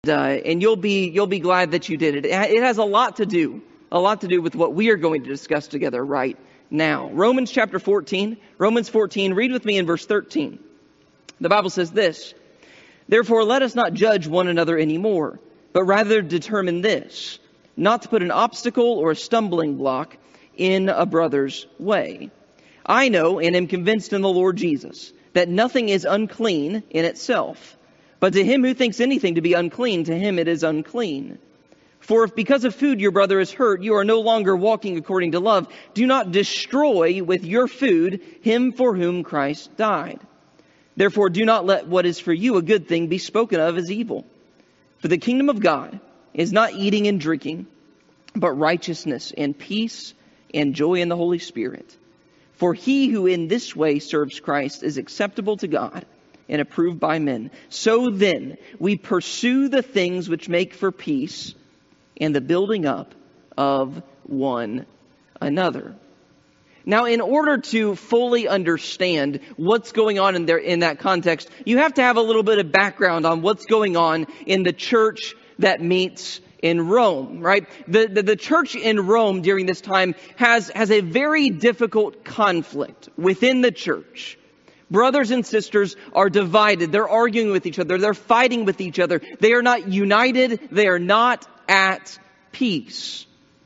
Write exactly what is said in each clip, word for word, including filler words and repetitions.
uh, and you'll be you'll be glad that you did it. It has a lot to do, a lot to do with what we are going to discuss together right now. Romans chapter fourteen, Romans fourteen, read with me in verse thirteen. The Bible says this: "Therefore let us not judge one another anymore, but rather determine this, not to put an obstacle or a stumbling block in a brother's way. I know and am convinced in the Lord Jesus that nothing is unclean in itself. But to him who thinks anything to be unclean, to him it is unclean. For if because of food your brother is hurt, you are no longer walking according to love, do not destroy with your food him for whom Christ died. Therefore do not let what is for you a good thing be spoken of as evil. For the kingdom of God is not eating and drinking, but righteousness and peace and joy in the Holy Spirit. For he who in this way serves Christ is acceptable to God and approved by men. So then, we pursue the things which make for peace and the building up of one another." Now, in order to fully understand what's going on in there in that context, you have to have a little bit of background on what's going on in the church that meets in Rome, right? The, the, the church in Rome during this time has, has a very difficult conflict within the church. Brothers and sisters are divided. They're arguing with each other. They're fighting with each other. They are not united. They are not at peace.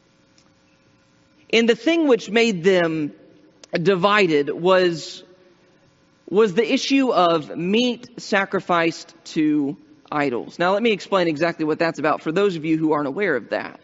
And the thing which made them divided was, was the issue of meat sacrificed to idols. Now let me explain exactly what that's about for those of you who aren't aware of that.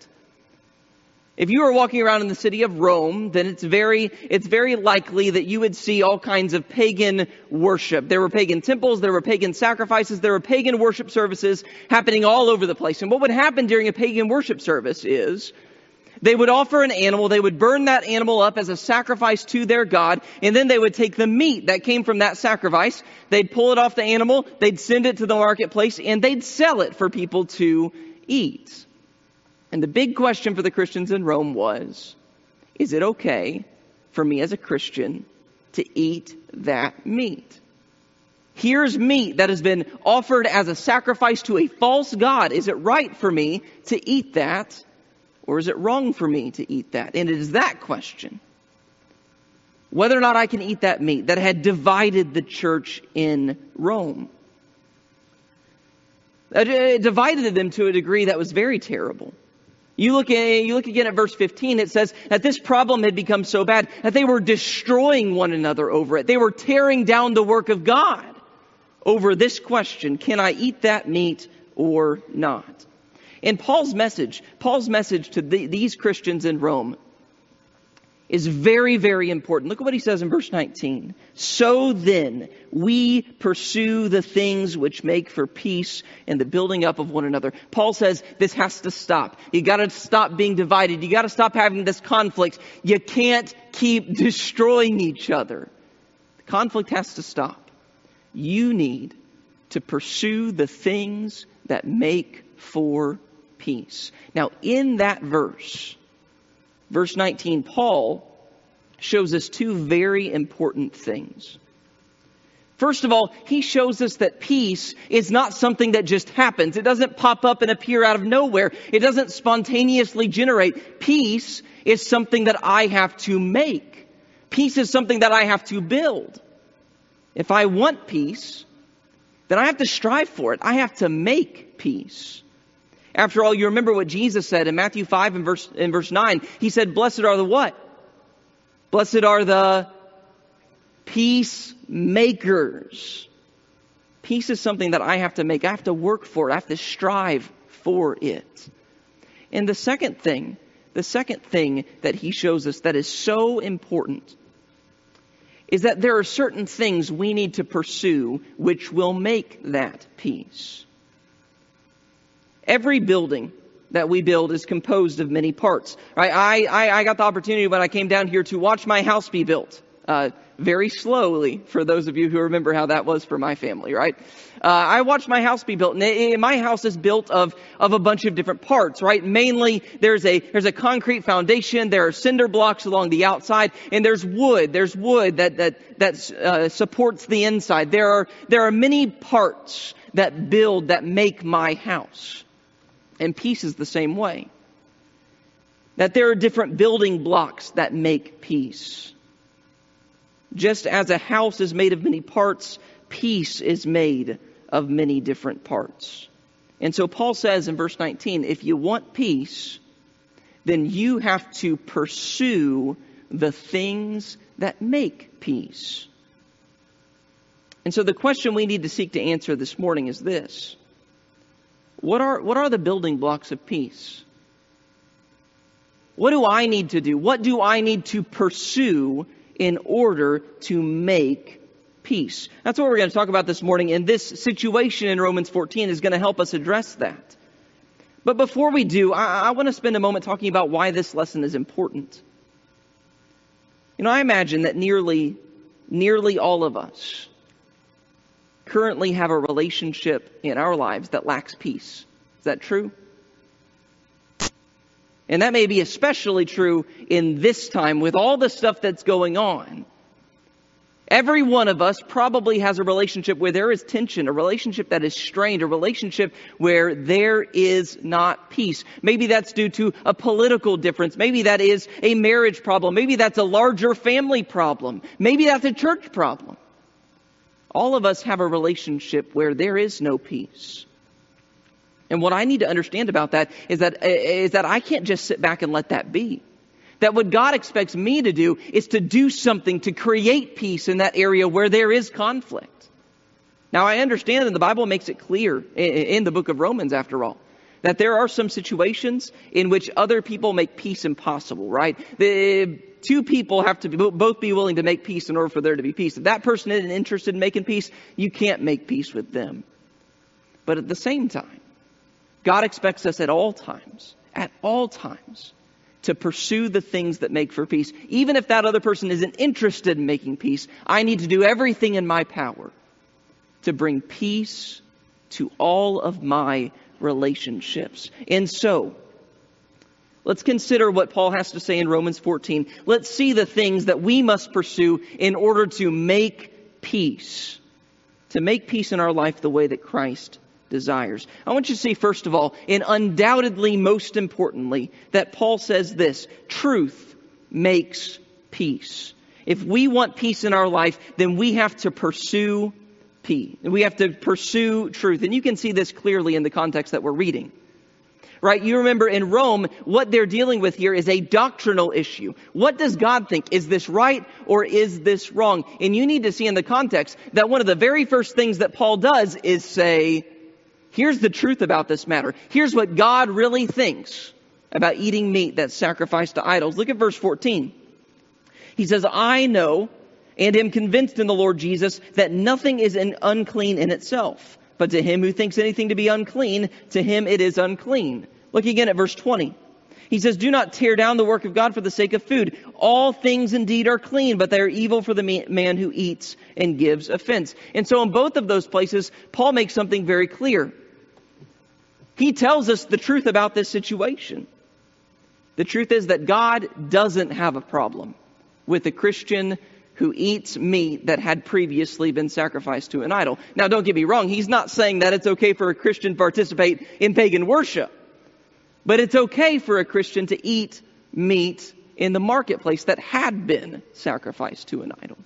If you were walking around in the city of Rome, then it's very, it's very likely that you would see all kinds of pagan worship. There were pagan temples, there were pagan sacrifices, there were pagan worship services happening all over the place. And what would happen during a pagan worship service is they would offer an animal, they would burn that animal up as a sacrifice to their god, and then they would take the meat that came from that sacrifice, they'd pull it off the animal, they'd send it to the marketplace, and they'd sell it for people to eat. And the big question for the Christians in Rome was, is it okay for me as a Christian to eat that meat? Here's meat that has been offered as a sacrifice to a false god. Is it right for me to eat that? Or is it wrong for me to eat that? And it is that question, whether or not I can eat that meat, that had divided the church in Rome. It divided them to a degree that was very terrible. You look at, you look again at verse fifteen, it says that this problem had become so bad that they were destroying one another over it. They were tearing down the work of God over this question, can I eat that meat or not? And Paul's message, Paul's message to the, these Christians in Rome is very, very important. Look at what he says in verse nineteen. "So then, we pursue the things which make for peace and the building up of one another." Paul says this has to stop. You got to stop being divided. You got to stop having this conflict. You can't keep destroying each other. The conflict has to stop. You need to pursue the things that make for peace. Now, in that verse, verse nineteen, Paul shows us two very important things. First of all, he shows us that peace is not something that just happens. It doesn't pop up and appear out of nowhere. It doesn't spontaneously generate. Peace is something that I have to make. Peace is something that I have to build. If I want peace, then I have to strive for it. I have to make peace. After all, you remember what Jesus said in Matthew five and verse, in verse nine. He said, blessed are the what? Blessed are the peacemakers. Peace is something that I have to make. I have to work for it. I have to strive for it. And the second thing, the second thing that he shows us that is so important is that there are certain things we need to pursue which will make that peace. Every building that we build is composed of many parts. Right? I, I, I got the opportunity when I came down here to watch my house be built. Uh, very slowly, for those of you who remember how that was for my family, right? Uh, I watched my house be built, and it, my house is built of, of a bunch of different parts, right? Mainly, there's a, there's a concrete foundation, there are cinder blocks along the outside, and there's wood, there's wood that, that, that, uh, supports the inside. There are, there are many parts that build, that make my house. And peace is the same way. That there are different building blocks that make peace. Just as a house is made of many parts, peace is made of many different parts. And so Paul says in verse nineteen, if you want peace, then you have to pursue the things that make peace. And so the question we need to seek to answer this morning is this. What are, what are the building blocks of peace? What do I need to do? What do I need to pursue in order to make peace? That's what we're going to talk about this morning. And this situation in Romans fourteen is going to help us address that. But before we do, I, I want to spend a moment talking about why this lesson is important. You know, I imagine that nearly, nearly all of us currently have a relationship in our lives that lacks peace. Is that true? And that may be especially true in this time with all the stuff that's going on. Every one of us probably has a relationship where there is tension, a relationship that is strained, a relationship where there is not peace. Maybe that's due to a political difference. Maybe that is a marriage problem. Maybe that's a larger family problem. Maybe that's a church problem. All of us have a relationship where there is no peace. And what I need to understand about that is that is that I can't just sit back and let that be. That what God expects me to do is to do something to create peace in that area where there is conflict. Now, I understand that the Bible makes it clear in the book of Romans, after all, that there are some situations in which other people make peace impossible, right? The two people have to be, both be willing to make peace in order for there to be peace. If that person isn't interested in making peace, you can't make peace with them. But at the same time, God expects us at all times, at all times, to pursue the things that make for peace. Even if that other person isn't interested in making peace, I need to do everything in my power to bring peace to all of my relationships. And so, let's consider what Paul has to say in Romans fourteen. Let's see the things that we must pursue in order to make peace. To make peace in our life the way that Christ desires. I want you to see, first of all, and undoubtedly most importantly, that Paul says this: truth makes peace. If we want peace in our life, then we have to pursue peace. We have to pursue truth. And you can see this clearly in the context that we're reading. Right? You remember in Rome, what they're dealing with here is a doctrinal issue. What does God think? Is this right or is this wrong? And you need to see in the context that one of the very first things that Paul does is say, here's the truth about this matter. Here's what God really thinks about eating meat that's sacrificed to idols. Look at verse fourteen. He says, I know and am convinced in the Lord Jesus that nothing is an unclean in itself. But to him who thinks anything to be unclean, to him it is unclean. Look again at verse twenty. He says, do not tear down the work of God for the sake of food. All things indeed are clean, but they are evil for the man who eats and gives offense. And so in both of those places, Paul makes something very clear. He tells us the truth about this situation. The truth is that God doesn't have a problem with a Christian who eats meat that had previously been sacrificed to an idol. Now, don't get me wrong. He's not saying that it's okay for a Christian to participate in pagan worship. But it's okay for a Christian to eat meat in the marketplace that had been sacrificed to an idol.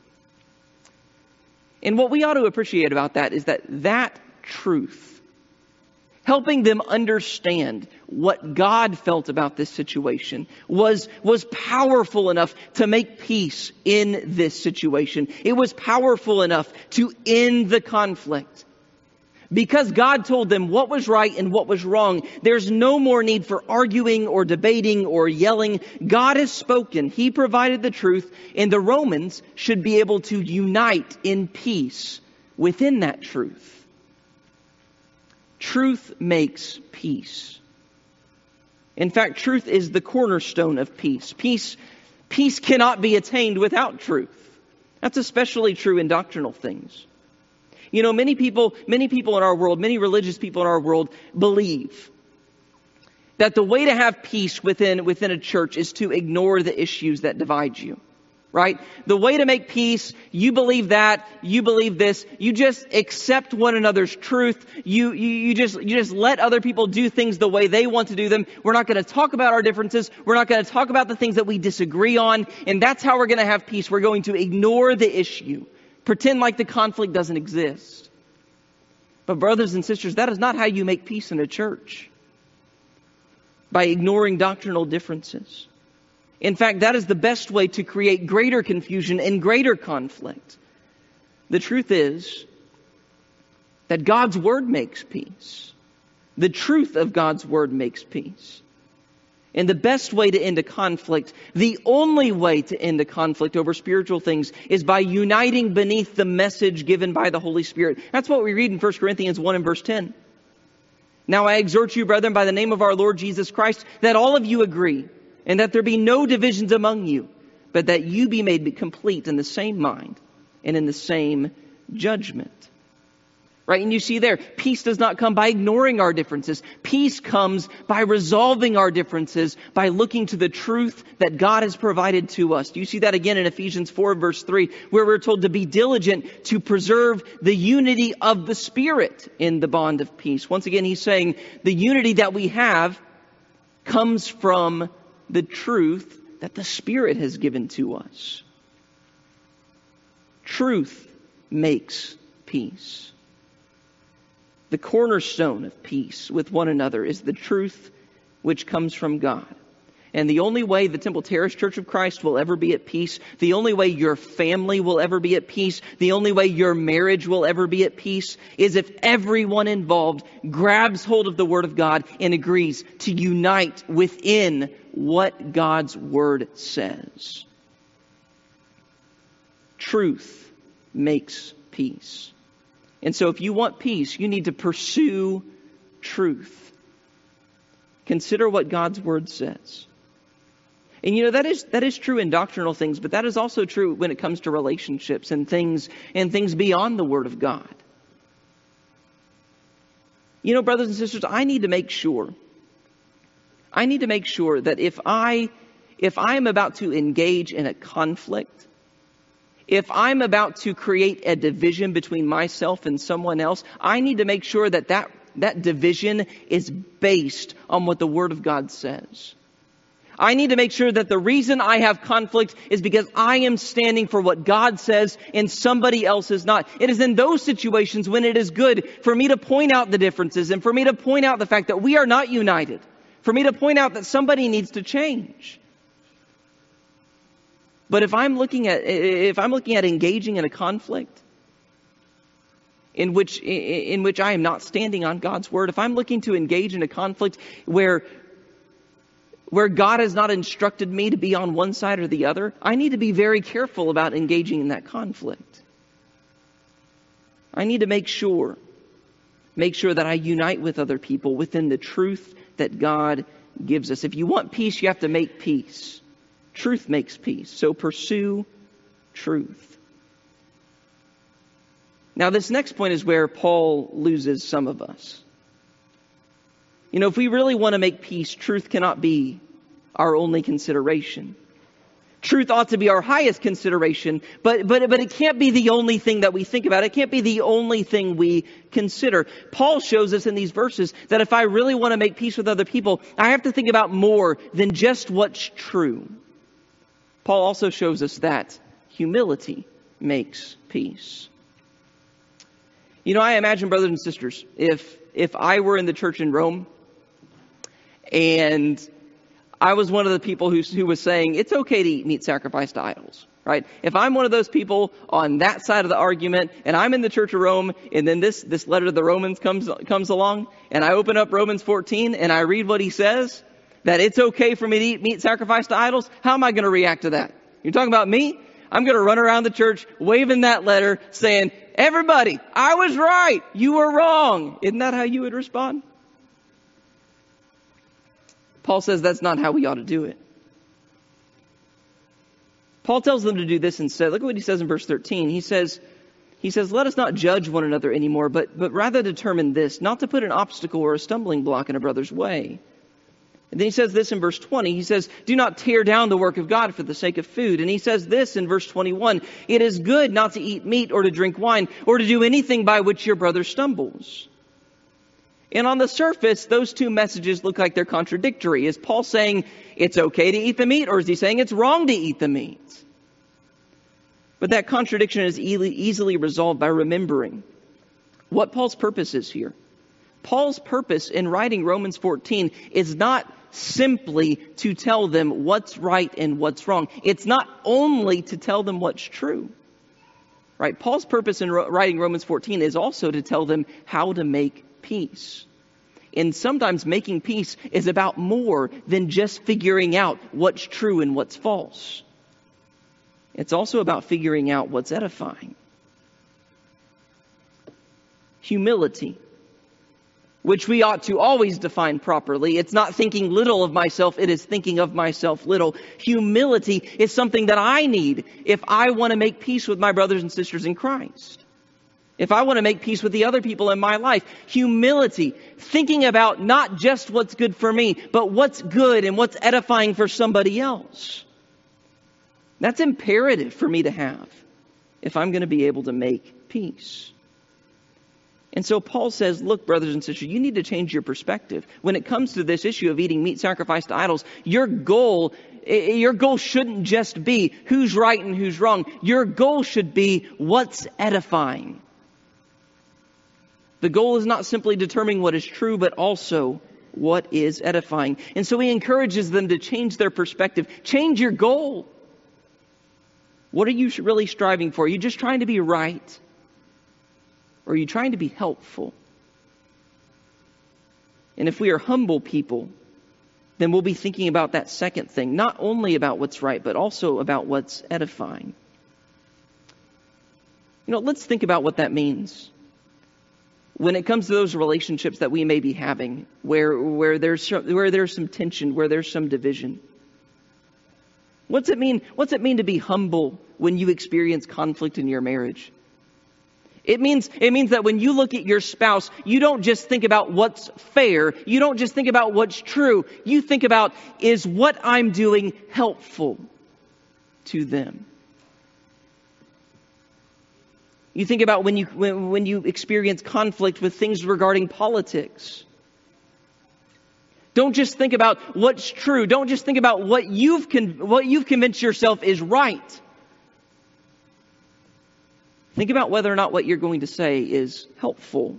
And what we ought to appreciate about that is that that truth, helping them understand what God felt about this situation, was, was powerful enough to make peace in this situation. It was powerful enough to end the conflict. Because God told them what was right and what was wrong, there's no more need for arguing or debating or yelling. God has spoken. He provided the truth, and the Romans should be able to unite in peace within that truth. Truth makes peace. In fact, truth is the cornerstone of peace. Peace, peace cannot be attained without truth. That's especially true in doctrinal things. You know, many people, many people in our world, many religious people in our world believe that the way to have peace within, within a church is to ignore the issues that divide you. right? The way to make peace, you believe that, you believe this, you just accept one another's truth, you, you, you just, you just let other people do things the way they want to do them. We're not going to talk about our differences. We're not going to talk about the things that we disagree on. And that's how we're going to have peace. We're going to ignore the issue. Pretend like the conflict doesn't exist. But brothers and sisters, that is not how you make peace in a church. By ignoring doctrinal differences. In fact, that is the best way to create greater confusion and greater conflict. The truth is that God's Word makes peace. The truth of God's Word makes peace. And the best way to end a conflict, the only way to end a conflict over spiritual things, is by uniting beneath the message given by the Holy Spirit. That's what we read in First Corinthians one and verse ten. Now I exhort you, brethren, by the name of our Lord Jesus Christ, that all of you agree, and that there be no divisions among you, but that you be made complete in the same mind and in the same judgment. Right? And you see there, peace does not come by ignoring our differences. Peace comes by resolving our differences, by looking to the truth that God has provided to us. Do you see that again in Ephesians four verse three, where we're told to be diligent to preserve the unity of the Spirit in the bond of peace. Once again, he's saying the unity that we have comes from the truth that the Spirit has given to us. Truth makes peace. The cornerstone of peace with one another is the truth which comes from God. And the only way the Temple Terrace Church of Christ will ever be at peace, the only way your family will ever be at peace, the only way your marriage will ever be at peace, is if everyone involved grabs hold of the Word of God and agrees to unite within what God's Word says. Truth makes peace. And so if you want peace, you need to pursue truth. Consider what God's Word says. And you know, that is that is true in doctrinal things, but that is also true when it comes to relationships and things and things beyond the Word of God. You know, brothers and sisters, I need to make sure. I need to make sure that if I if I am about to engage in a conflict, if I'm about to create a division between myself and someone else, I need to make sure that that, that division is based on what the Word of God says. I need to make sure that the reason I have conflict is because I am standing for what God says and somebody else is not. It is in those situations when it is good for me to point out the differences and for me to point out the fact that we are not united. For me to point out that somebody needs to change. But if I'm looking at if I'm looking at engaging in a conflict in which in which I am not standing on God's Word, if I'm looking to engage in a conflict where where God has not instructed me to be on one side or the other, I need to be very careful about engaging in that conflict. I need to make sure make sure that I unite with other people within the truth that God gives us. If you want peace, you have to make peace. Truth makes peace. So pursue truth. Now, this next point is where Paul loses some of us. You know, if we really want to make peace, truth cannot be our only consideration. Truth ought to be our highest consideration, but, but, but it can't be the only thing that we think about. It can't be the only thing we consider. Paul shows us in these verses that if I really want to make peace with other people, I have to think about more than just what's true. Paul also shows us that humility makes peace. You know, I imagine, brothers and sisters, if if I were in the church in Rome and I was one of the people who, who was saying it's okay to eat meat sacrificed to idols, right? If I'm one of those people on that side of the argument and I'm in the church of Rome and then this, this letter to the Romans comes comes along and I open up Romans fourteen and I read what he says, that it's okay for me to eat meat sacrificed to idols, how am I going to react to that? You're talking about me? I'm going to run around the church waving that letter saying, everybody, I was right. You were wrong. Isn't that how you would respond? Paul says that's not how we ought to do it. Paul tells them to do this instead. Look at what he says in verse thirteen. He says, he says, let us not judge one another anymore, but, but rather determine this, not to put an obstacle or a stumbling block in a brother's way, And then he says this in verse twenty. He says, do not tear down the work of God for the sake of food. And he says this in verse twenty-one. It is good not to eat meat or to drink wine or to do anything by which your brother stumbles. And on the surface, those two messages look like they're contradictory. Is Paul saying it's okay to eat the meat, or is he saying it's wrong to eat the meat? But that contradiction is easily resolved by remembering what Paul's purpose is here. Paul's purpose in writing Romans fourteen is not simply to tell them what's right and what's wrong. It's not only to tell them what's true. Right? Paul's purpose in writing Romans fourteen is also to tell them how to make peace. And sometimes making peace is about more than just figuring out what's true and what's false. It's also about figuring out what's edifying. Humility, which we ought to always define properly. It's not thinking little of myself, it is thinking of myself little. Humility is something that I need if I want to make peace with my brothers and sisters in Christ. If I want to make peace with the other people in my life. Humility, thinking about not just what's good for me, but what's good and what's edifying for somebody else. That's imperative for me to have if I'm going to be able to make peace. And so Paul says, look, brothers and sisters, you need to change your perspective. When it comes to this issue of eating meat sacrificed to idols, your goal, your goal shouldn't just be who's right and who's wrong. Your goal should be what's edifying. The goal is not simply determining what is true, but also what is edifying. And so he encourages them to change their perspective. Change your goal. What are you really striving for? Are you just trying to be right? Or are you trying to be helpful? And if we are humble people, then we'll be thinking about that second thing. Not only about what's right, but also about what's edifying. You know, let's think about what that means. When it comes to those relationships that we may be having, where where there's where there's some tension, where there's some division. What's it mean? What's it mean to be humble when you experience conflict in your marriage? It means it means that when you look at your spouse, you don't just think about what's fair. You don't just think about what's true. You think about, is what I'm doing helpful to them? You think about when you when, when you experience conflict with things regarding politics. Don't just think about what's true. Don't just think about what you've con- what you've convinced yourself is right. Think about whether or not what you're going to say is helpful.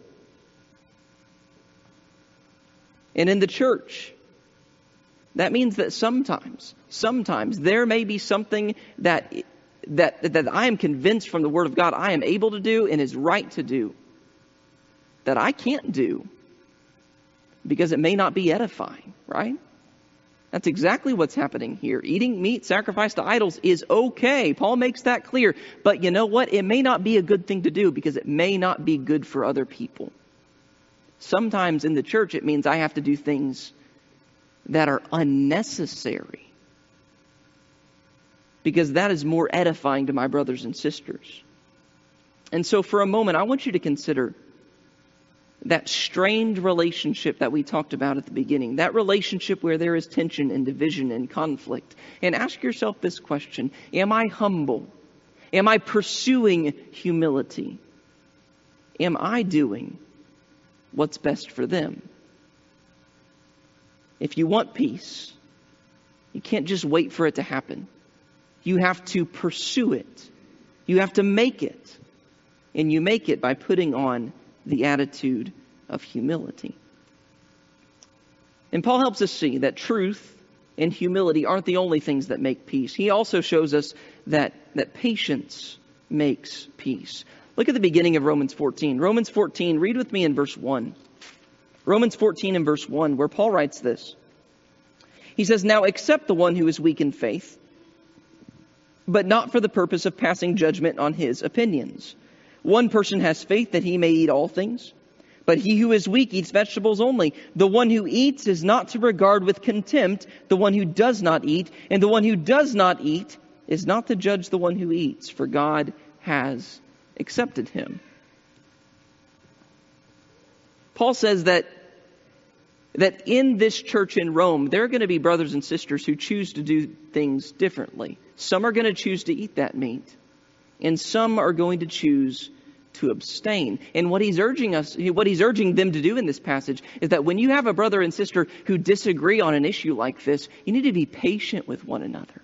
And in the church, that means that sometimes, sometimes there may be something that that that I am convinced from the Word of God I am able to do and is right to do that I can't do because it may not be edifying, right? That's exactly what's happening here. Eating meat sacrificed to idols is okay. Paul makes that clear. But you know what? It may not be a good thing to do because it may not be good for other people. Sometimes in the church it means I have to do things that are unnecessary, because that is more edifying to my brothers and sisters. And so for a moment, I want you to consider that strained relationship that we talked about at the beginning, that relationship where there is tension and division and conflict. And ask yourself this question: am I humble? Am I pursuing humility? Am I doing what's best for them? If you want peace, you can't just wait for it to happen. You have to pursue it. You have to make it. And you make it by putting on the attitude of humility. And Paul helps us see that truth and humility aren't the only things that make peace. He also shows us that, that patience makes peace. Look at the beginning of Romans fourteen. Romans fourteen, read with me in verse one. Romans fourteen and verse one, where Paul writes this. He says, "Now accept the one who is weak in faith, but not for the purpose of passing judgment on his opinions. One person has faith that he may eat all things, but he who is weak eats vegetables only. The one who eats is not to regard with contempt the one who does not eat, and the one who does not eat is not to judge the one who eats, for God has accepted him." Paul says that that in this church in Rome, there are going to be brothers and sisters who choose to do things differently. Some are going to choose to eat that meat, and some are going to choose to abstain. And what he's urging us, what he's urging them to do in this passage is that when you have a brother and sister who disagree on an issue like this, you need to be patient with one another.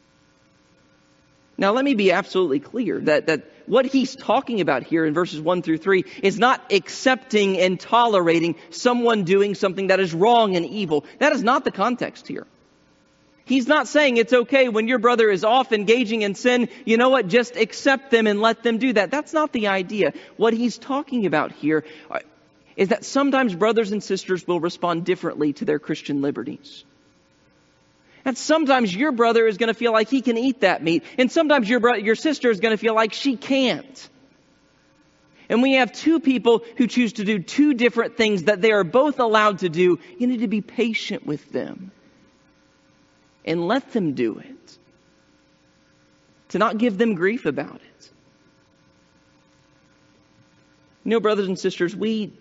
Now, let me be absolutely clear that, that what he's talking about here in verses one through three is not accepting and tolerating someone doing something that is wrong and evil. That is not the context here. He's not saying it's okay when your brother is off engaging in sin, you know what, just accept them and let them do that. That's not the idea. What he's talking about here is that sometimes brothers and sisters will respond differently to their Christian liberties. And sometimes your brother is going to feel like he can eat that meat. And sometimes your bro- your sister is going to feel like she can't. And when you have two people who choose to do two different things that they are both allowed to do, you need to be patient with them. And let them do it. To not give them grief about it. You know, brothers and sisters, we,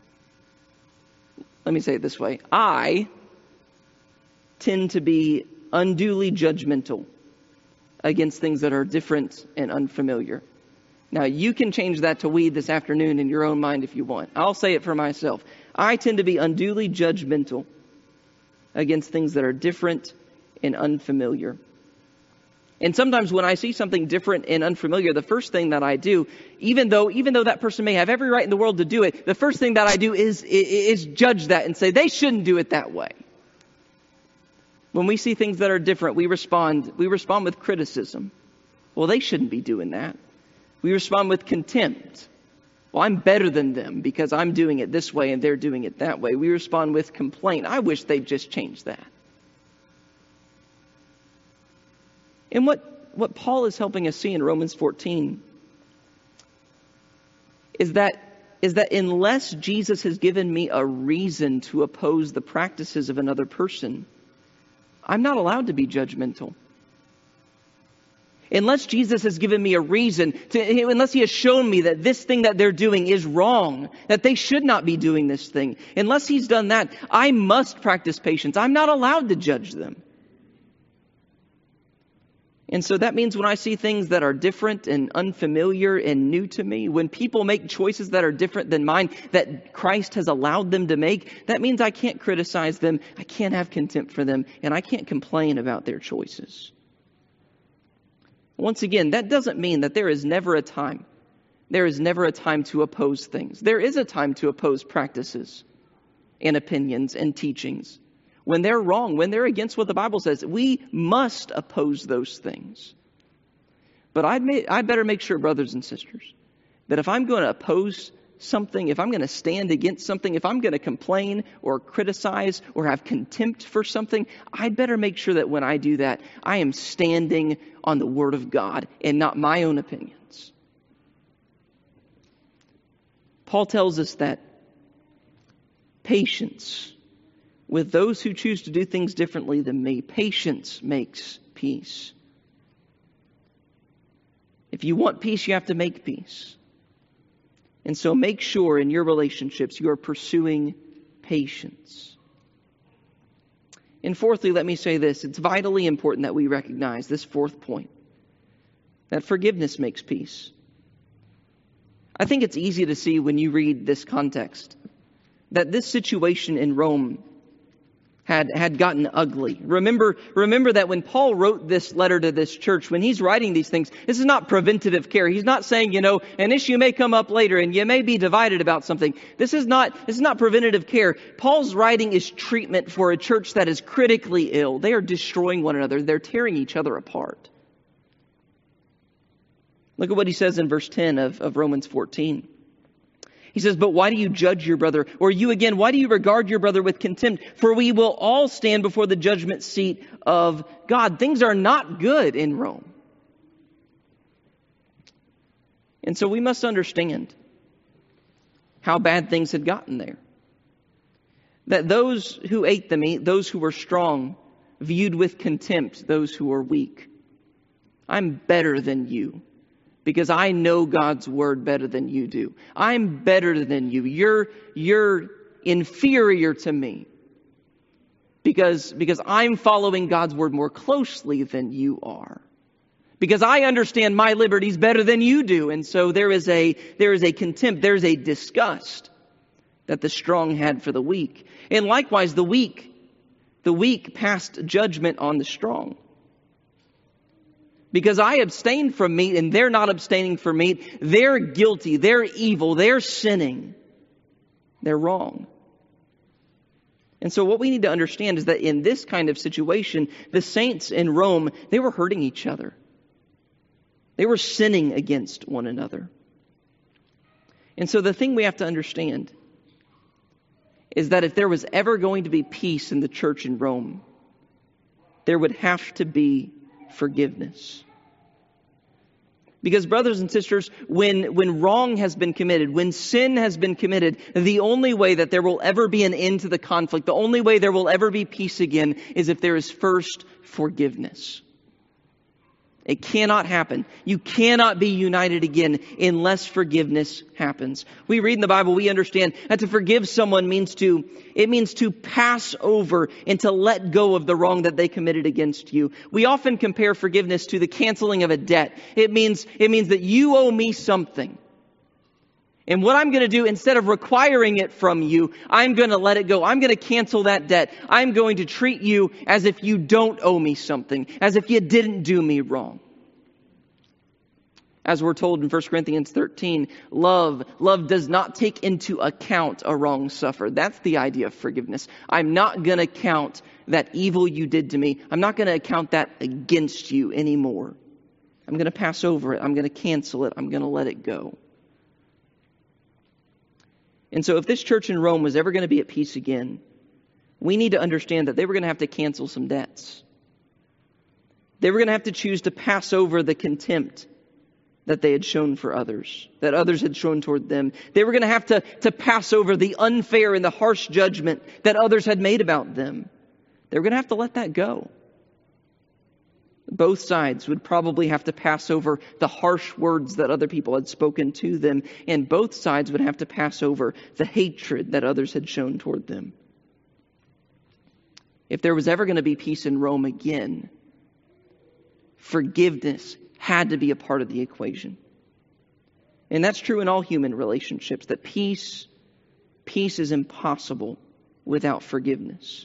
let me say it this way. I tend to be unduly judgmental against things that are different and unfamiliar. Now, you can change that to we this afternoon in your own mind if you want. I'll say it for myself. I tend to be unduly judgmental against things that are different and unfamiliar. And sometimes when I see something different and unfamiliar, the first thing that I do, even though even though that person may have every right in the world to do it, the first thing that I do is, is judge that and say they shouldn't do it that way. When we see things that are different, we respond, we respond with criticism. Well, they shouldn't be doing that. We respond with contempt. Well, I'm better than them because I'm doing it this way and they're doing it that way. We respond with complaint. I wish they'd just change that. And what, what Paul is helping us see in Romans fourteen is that, is that unless Jesus has given me a reason to oppose the practices of another person, I'm not allowed to be judgmental. Unless Jesus has given me a reason, to, unless he has shown me that this thing that they're doing is wrong, that they should not be doing this thing, unless he's done that, I must practice patience. I'm not allowed to judge them. And so that means when I see things that are different and unfamiliar and new to me, when people make choices that are different than mine, that Christ has allowed them to make, that means I can't criticize them, I can't have contempt for them, and I can't complain about their choices. Once again, that doesn't mean that there is never a time. There is never a time to oppose things. There is a time to oppose practices and opinions and teachings. When they're wrong, when they're against what the Bible says, we must oppose those things. But I'd, ma- I'd better make sure, brothers and sisters, that if I'm going to oppose something, if I'm going to stand against something, if I'm going to complain or criticize or have contempt for something, I'd better make sure that when I do that, I am standing on the Word of God and not my own opinions. Paul tells us that patience with those who choose to do things differently than me, patience makes peace. If you want peace, you have to make peace. And so make sure in your relationships you are pursuing patience. And fourthly, let me say this. It's vitally important that we recognize this fourth point, that forgiveness makes peace. I think it's easy to see when you read this context that this situation in Rome had, had gotten ugly. Remember, remember that when Paul wrote this letter to this church, when he's writing these things, this is not preventative care. He's not saying, you know, an issue may come up later and you may be divided about something. This is not, this is not preventative care. Paul's writing is treatment for a church that is critically ill. They are destroying one another. They're tearing each other apart. Look at what he says in verse ten of, of Romans fourteen. He says, but why do you judge your brother? Or you again, why do you regard your brother with contempt? For we will all stand before the judgment seat of God. Things are not good in Rome. And so we must understand how bad things had gotten there. That those who ate the meat, those who were strong, viewed with contempt those who were weak. I'm better than you, because I know God's word better than you do. I'm better than you. You're, you're inferior to me. Because, because I'm following God's word more closely than you are. Because I understand my liberties better than you do. And so there is a, there is a contempt, there's a disgust that the strong had for the weak. And likewise, the weak, the weak passed judgment on the strong. Because I abstained from meat and they're not abstaining from meat, they're guilty, they're evil, they're sinning, they're wrong. And so what we need to understand is that in this kind of situation, the saints in Rome, they were hurting each other. They were sinning against one another. And so the thing we have to understand is that if there was ever going to be peace in the church in Rome, there would have to be forgiveness. Because brothers and sisters, when, when wrong has been committed, when sin has been committed, the only way that there will ever be an end to the conflict, the only way there will ever be peace again is if there is first forgiveness. It cannot happen. You cannot be united again unless forgiveness happens. We read in the Bible, we understand that to forgive someone means to, it means to pass over and to let go of the wrong that they committed against you. We often compare forgiveness to the canceling of a debt. It means, it means that you owe me something. And what I'm going to do, instead of requiring it from you, I'm going to let it go. I'm going to cancel that debt. I'm going to treat you as if you don't owe me something, as if you didn't do me wrong. As we're told in First Corinthians thirteen, love, love does not take into account a wrong suffered. That's the idea of forgiveness. I'm not going to count that evil you did to me. I'm not going to account that against you anymore. I'm going to pass over it. I'm going to cancel it. I'm going to let it go. And so if this church in Rome was ever going to be at peace again, we need to understand that they were going to have to cancel some debts. They were going to have to choose to pass over the contempt that they had shown for others, that others had shown toward them. They were going to have to, to pass over the unfair and the harsh judgment that others had made about them. They were going to have to let that go. Both sides would probably have to pass over the harsh words that other people had spoken to them, and both sides would have to pass over the hatred that others had shown toward them. If there was ever going to be peace in Rome again, forgiveness had to be a part of the equation. And that's true in all human relationships, that peace, peace is impossible without forgiveness.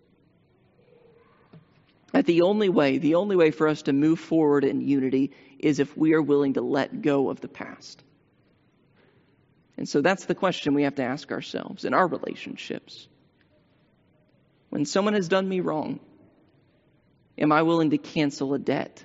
That the only way, the only way for us to move forward in unity is if we are willing to let go of the past. And so that's the question we have to ask ourselves in our relationships. When someone has done me wrong, am I willing to cancel a debt?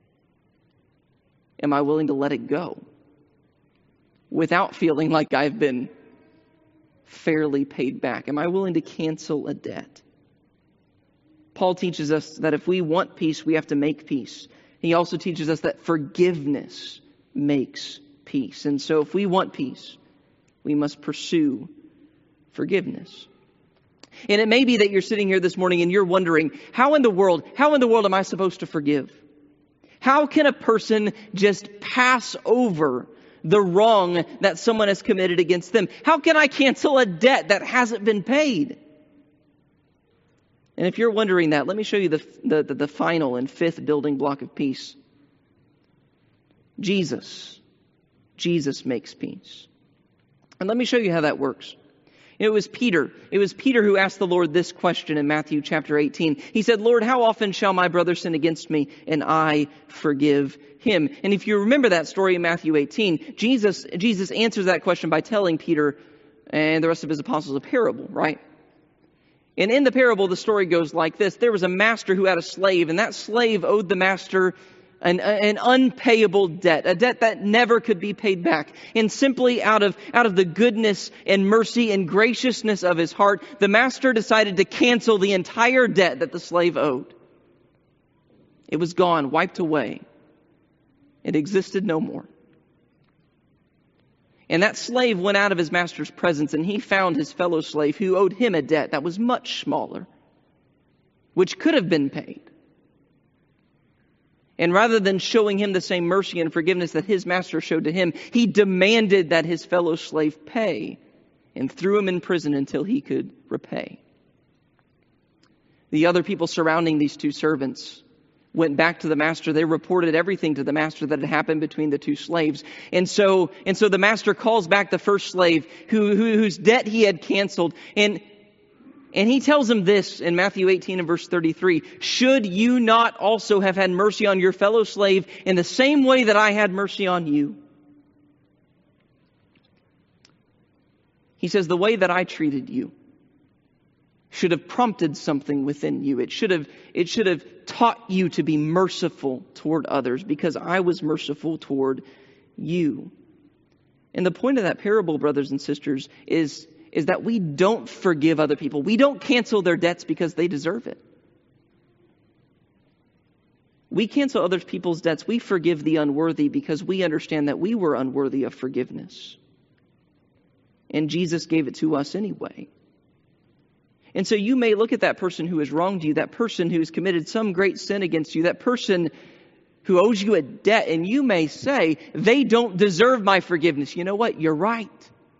Am I willing to let it go without feeling like I've been fairly paid back? Am I willing to cancel a debt? Paul teaches us that if we want peace, we have to make peace. He also teaches us that forgiveness makes peace. And so if we want peace, we must pursue forgiveness. And it may be that you're sitting here this morning and you're wondering, how in the world, how in the world am I supposed to forgive? How can a person just pass over the wrong that someone has committed against them? How can I cancel a debt that hasn't been paid? And if you're wondering that, let me show you the, the, the, the final and fifth building block of peace. Jesus. Jesus makes peace. And let me show you how that works. It was Peter. It was Peter who asked the Lord this question in Matthew chapter eighteen. He said, Lord, how often shall my brother sin against me and I forgive him? And if you remember that story in Matthew eighteen, Jesus, Jesus answers that question by telling Peter and the rest of his apostles a parable, right? And in the parable, the story goes like this. There was a master who had a slave, and that slave owed the master an, an unpayable debt, a debt that never could be paid back. And simply out of, out of the goodness and mercy and graciousness of his heart, the master decided to cancel the entire debt that the slave owed. It was gone, wiped away. It existed no more. And that slave went out of his master's presence, and he found his fellow slave who owed him a debt that was much smaller, which could have been paid. And rather than showing him the same mercy and forgiveness that his master showed to him, he demanded that his fellow slave pay and threw him in prison until he could repay. The other people surrounding these two servants went back to the master. They reported everything to the master that had happened between the two slaves. And so, and so the master calls back the first slave who, who, whose debt he had canceled. And, and he tells him this in Matthew eighteen and verse thirty-three. Should you not also have had mercy on your fellow slave in the same way that I had mercy on you? He says, the way that I treated you should have prompted something within you. It should have, it should have taught you to be merciful toward others because I was merciful toward you. And the point of that parable, brothers and sisters, is, is that we don't forgive other people. We don't cancel their debts because they deserve it. We cancel other people's debts. We forgive the unworthy because we understand that we were unworthy of forgiveness. And Jesus gave it to us anyway. And so you may look at that person who has wronged you, that person who has committed some great sin against you, that person who owes you a debt, and you may say, they don't deserve my forgiveness. You know what? You're right.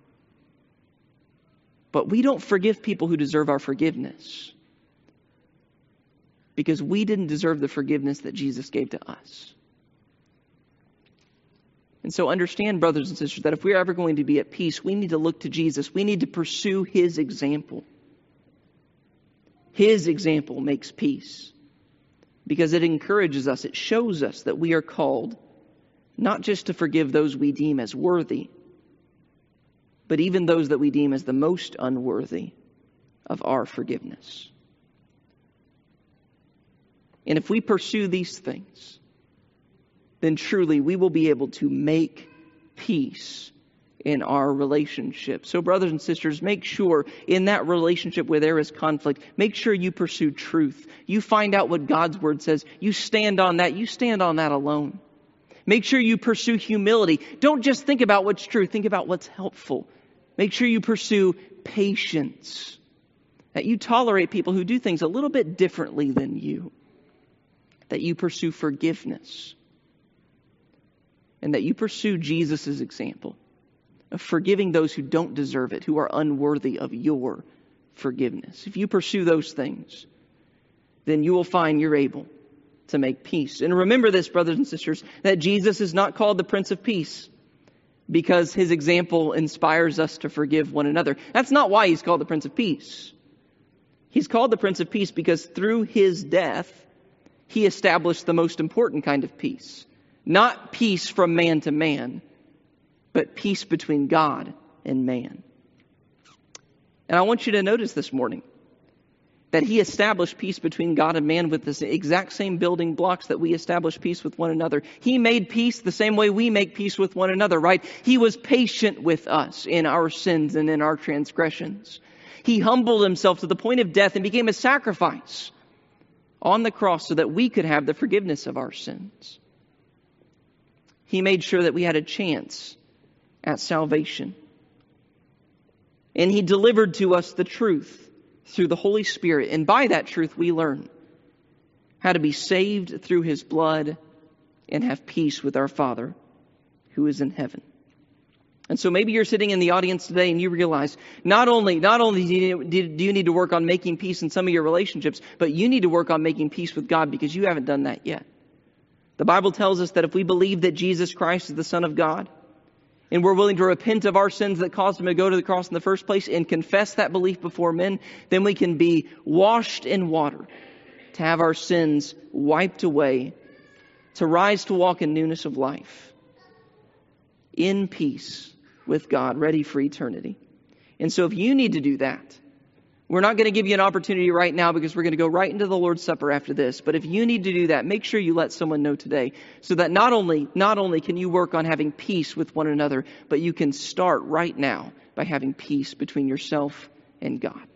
But we don't forgive people who deserve our forgiveness because we didn't deserve the forgiveness that Jesus gave to us. And so understand, brothers and sisters, that if we're ever going to be at peace, we need to look to Jesus. We need to pursue his example. His example makes peace because it encourages us. It shows us that we are called not just to forgive those we deem as worthy, but even those that we deem as the most unworthy of our forgiveness. And if we pursue these things, then truly we will be able to make peace in our relationship. So brothers and sisters, make sure in that relationship where there is conflict, make sure you pursue truth. You find out what God's word says. You stand on that. You stand on that alone. Make sure you pursue humility. Don't just think about what's true. Think about what's helpful. Make sure you pursue patience. That you tolerate people who do things a little bit differently than you. That you pursue forgiveness. And that you pursue Jesus' example of forgiving those who don't deserve it, who are unworthy of your forgiveness. If you pursue those things, then you will find you're able to make peace. And remember this, brothers and sisters, that Jesus is not called the Prince of Peace because his example inspires us to forgive one another. That's not why he's called the Prince of Peace. He's called the Prince of Peace because through his death, he established the most important kind of peace. Not peace from man to man, but peace between God and man. And I want you to notice this morning that he established peace between God and man with the exact same building blocks that we establish peace with one another. He made peace the same way we make peace with one another, right? He was patient with us in our sins and in our transgressions. He humbled himself to the point of death and became a sacrifice on the cross so that we could have the forgiveness of our sins. He made sure that we had a chance at salvation. And he delivered to us the truth through the Holy Spirit. And by that truth, we learn how to be saved through his blood and have peace with our Father who is in heaven. And so maybe you're sitting in the audience today and you realize not only, not only do you, do you need to work on making peace in some of your relationships, but you need to work on making peace with God because you haven't done that yet. The Bible tells us that if we believe that Jesus Christ is the Son of God, and we're willing to repent of our sins that caused him to go to the cross in the first place and confess that belief before men, then we can be washed in water to have our sins wiped away, to rise to walk in newness of life, in peace with God, ready for eternity. And so if you need to do that, we're not going to give you an opportunity right now because we're going to go right into the Lord's Supper after this. But if you need to do that, make sure you let someone know today so that not only, not only can you work on having peace with one another, but you can start right now by having peace between yourself and God.